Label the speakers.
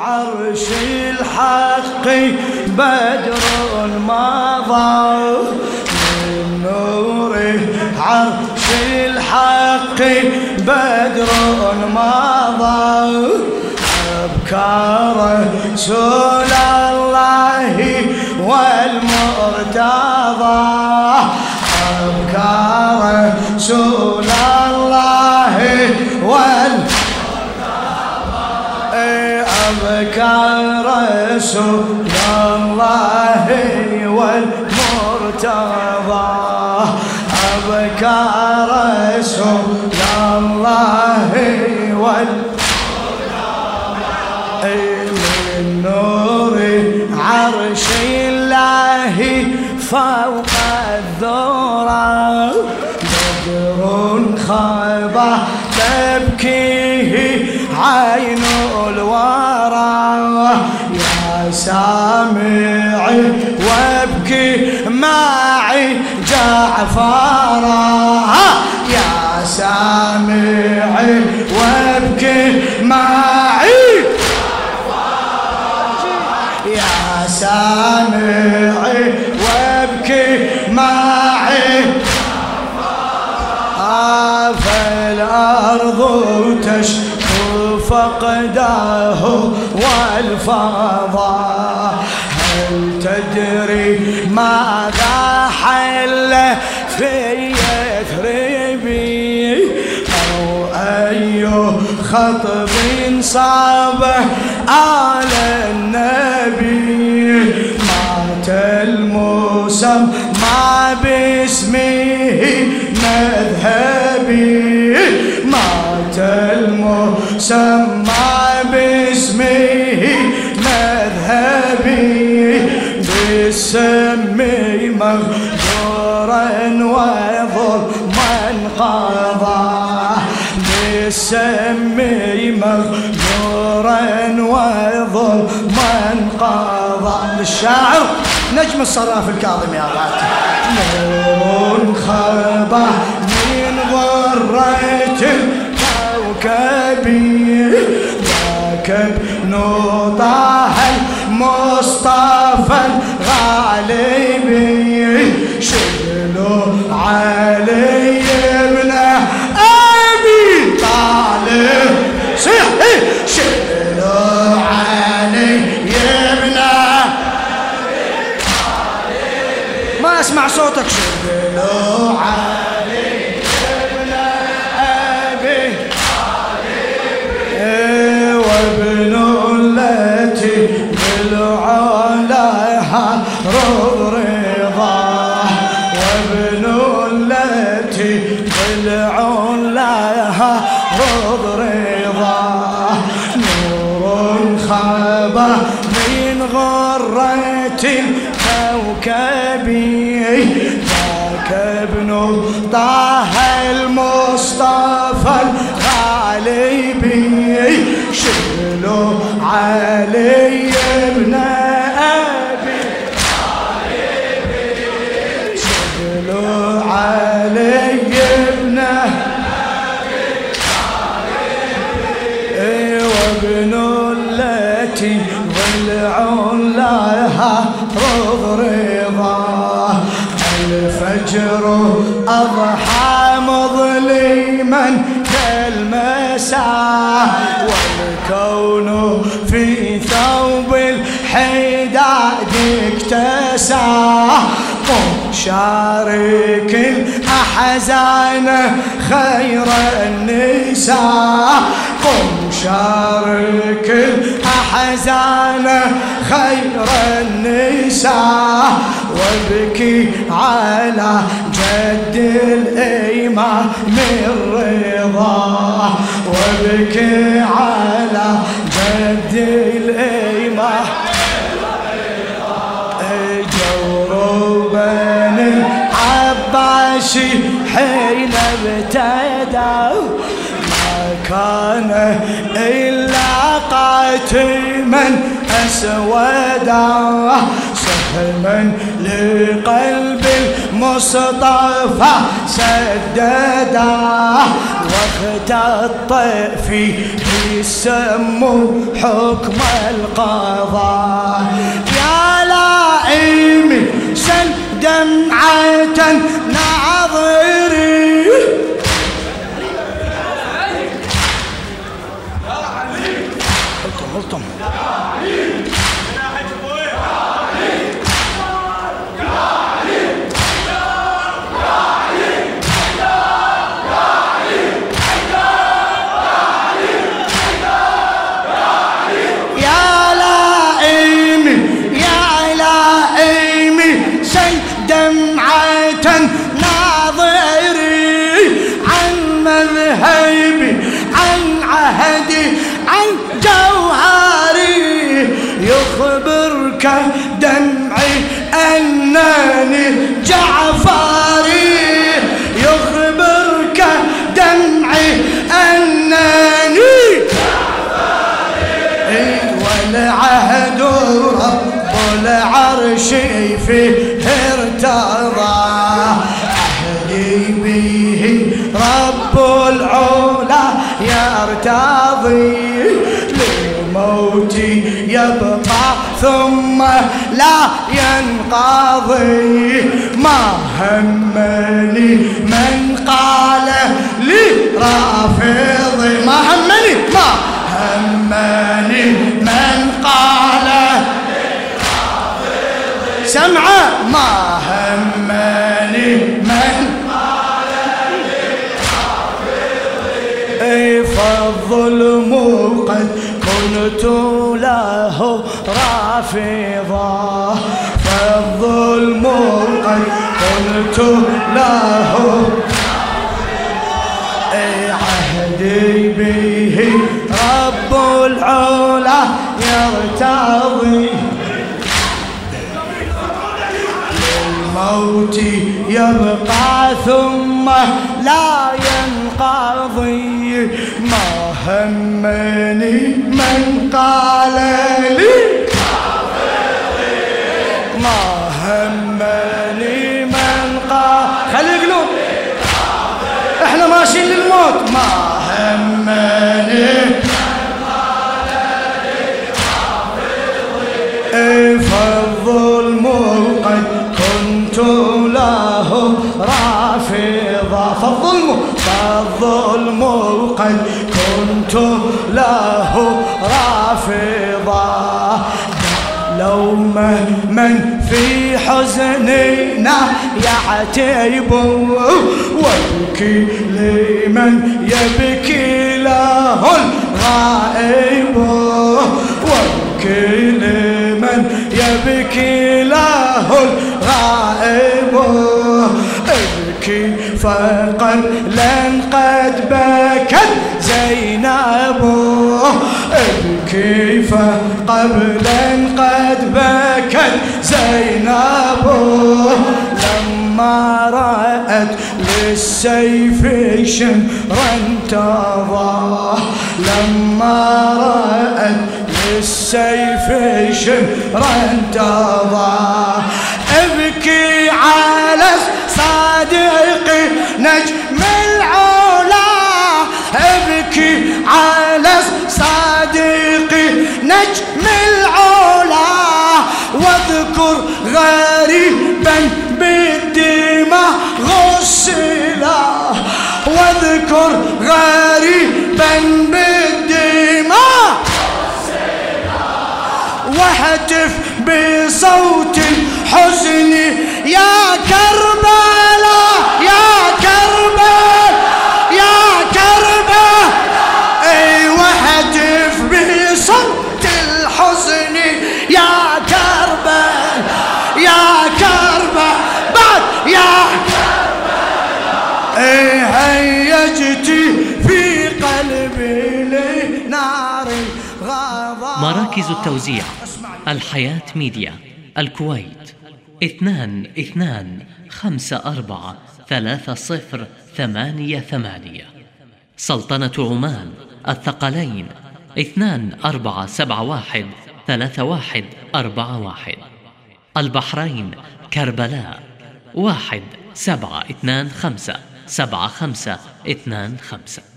Speaker 1: عرش الحق بدر مضى من نوره عرش الحق بدر مضى أبكار رسول الله والمرتضى أبكار رسول الله أبكار رسول الله والمرتضى أبكار رسول الله من نور عرش الله فوق الذرى بدر خبى تبكيه عين الورى يا سامعي وابكي معي جعفرا يا سامعي وابكي معي يا سامعي وابكي معي فالأرض تشكو فقده والفضاء هل تدري ماذا حل في يثربي أو أي خطب صابه آل النبي مات المسمى باسمه مذهبي مات المسمى باسمه مذهبي بالسم مغجورا وظلما قضى بالسم مغجورا وظلما قضى للشاعر نجم الصراف الكاظم يا غاتي نور خضع من غرة الكوكب ذاك ابن طه المصطفى الغالب شغلوا علي ابن أبي طالب صحي شغلوا علي ابن ما اسمع صوتك شغلوا علي ابن أبي وابن التي بالعلاها رضا وابن التي بالعلاها رضا نور خبى من غرة الكوكب ذاك ابن طه المصطفى الغالبي شغلوا علي ابن أبي شغلوا علي ابن أبي وابن التي ضلع لها رضا الفجر أضحى مظلما كالمساء والكون في ثوب الحداد اكتسى قم شارك الأحزان خير النساء قم شارك الأحزان خير النساء وابكي على جد الإمام الرضا وابكي على جد الإمام جور بني العباسي حين ابتدى ما كان إلا قاتما أسودا سهما لقلب المصطفى سددا وقت الطفي يسموا حكم القضاء. يا لائمي سل دمعة ناظري قلتم يخبرك دمعي أنني جعفري، يخبرك دمعي أنني جعفري، والعهد رب العرش فيه ارتضى، عهدي به رب العلا يرتضي، موتي يبقى ثم لا ينقضي، ما همني من قال لي رافضي، ما همني من قال لي رافضي، سمعه ما همني من قال لي رافضي، فالظلم قد كنت له رافضا، فالظلم قد كنت له عهدي به رب العلا يرتضي، للموت يبقى ثم لا ينقضي، ما همني من قال لي ما همني من قال، خلي يقولون احنا ماشيين للموت، ما همني من قال لي فالظلم قد كنت له رافضا، فالظلم قد كنت له رافضا، لوم من في حزننا يعتيب، وابكي لمن يبكي له الغائب، وابكي لمن يبكي له الغائب، ابكي فقبلا قد بكت زينب، ابكي فقبلا قد بكت زينب، لما رأت للسيف شمرا تضاه، لما رأت للسيف شمرا تضاه، ابكي على صادقي نجم العلا، ابكي على صادقي نجم العلا، واذكر غريبا بالدماء غسلا، واذكر غريبا بالدماء غسلا، واهتف بصوت الحزن يا كربلاء يا كربلاء يا كربلاء، اي واهتف بصوت الحزن يا كربلاء يا كربلاء، بعد يا كربلاء، اي هيجتي في قلبي لنار غضب.
Speaker 2: مراكز التوزيع: الحياة ميديا الكويت 22543088، سلطنة عمان الثقلين 24713141، البحرين كربلاء 1725 7525